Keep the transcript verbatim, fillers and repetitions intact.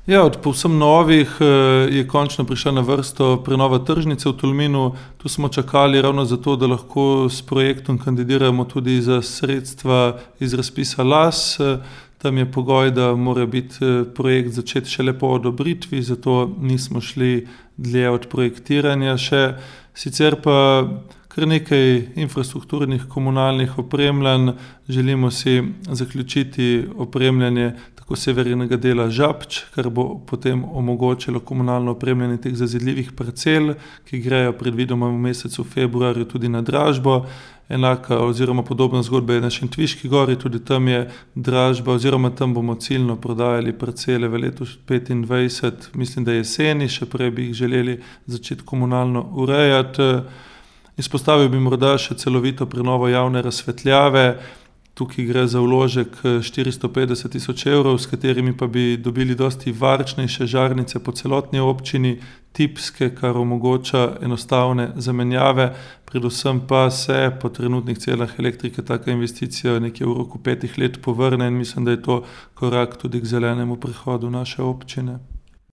Ja, od povsem novih je končno prišla na vrsto prenova tržnice v Tolminu. Tu smo čakali ravno zato, da lahko s projektom kandidiramo tudi za sredstva iz razpisa L A S. Tam je pogoj, da mora biti projekt začet šele po odobritvi, zato nismo šli dlje od projektiranja še. Sicer pa kar nekaj infrastrukturnih komunalnih opremljanj. Želimo si zaključiti opremljanje tako severnega dela Žabč, kar bo potem omogočilo komunalno opremljanje teh zazidljivih parcel, ki grejo predvidoma v mesecu februarju tudi na dražbo. Enaka oziroma podobna zgodba je na Šentviški gori, tudi tam je dražba oziroma tam bomo ciljno prodajali parcele v letu petindvajset, mislim, da jeseni, še prej bi jih želeli začeti komunalno urejati. Izpostavil bi morda še celovito prenovo javne razsvetljave. Tukaj gre za vložek štiristo petdeset tisoč evrov, s katerimi pa bi dobili dosti varčnejše žarnice po celotni občini, tipske, kar omogoča enostavne zamenjave. Predvsem pa se po trenutnih cenah elektrike taka investicija nekje v roku petih let povrne in mislim, da je to korak tudi k zelenemu prehodu naše občine.